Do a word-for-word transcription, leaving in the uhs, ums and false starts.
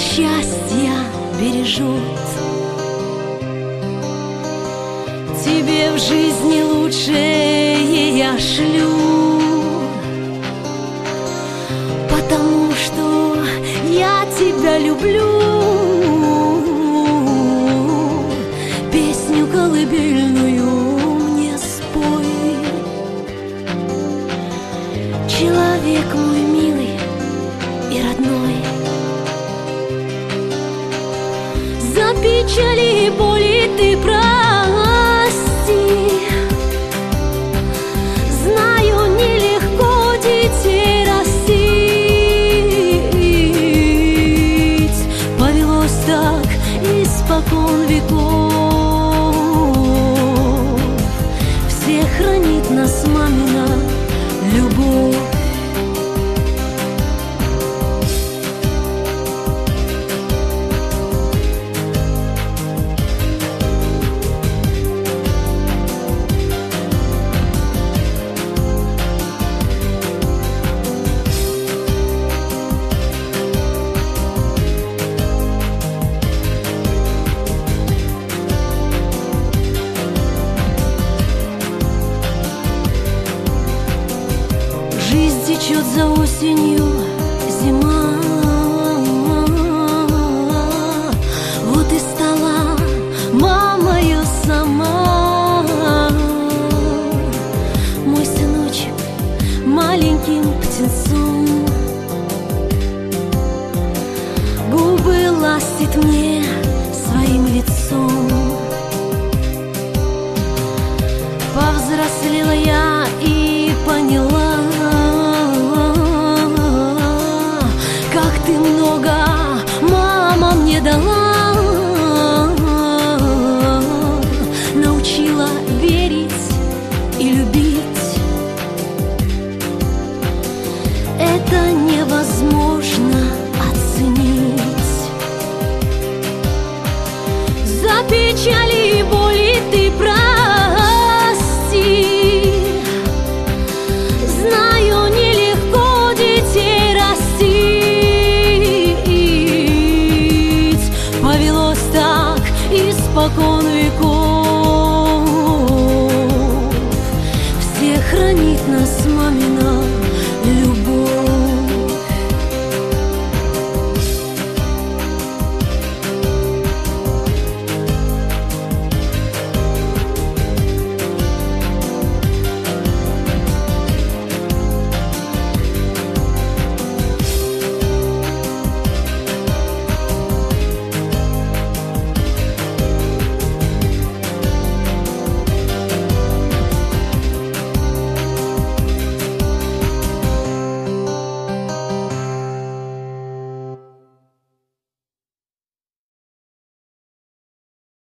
счастья бережет. Тебе в жизни лучшее я шлю, потому что я тебя люблю. Песню колыбельную мне спой, человек мой милый и родной. За печали и боли ты прости, знаю, нелегко детей растить. Повелось так испокон веков, всех хранит нас мамина любовь. Жизнь течет за осенью, зима. Вот и стала мамою сама. Мой сыночек маленьким птенцом губы ластит мне своим лицом. Повзрослела я и поняла, как ты много, мама, мне дала. Научила верить и любить. Это невозможно оценить. За печали и боли ты прости, знаю, нелегко детей растить. Повелось так испокон веков, всех хранит нас мамина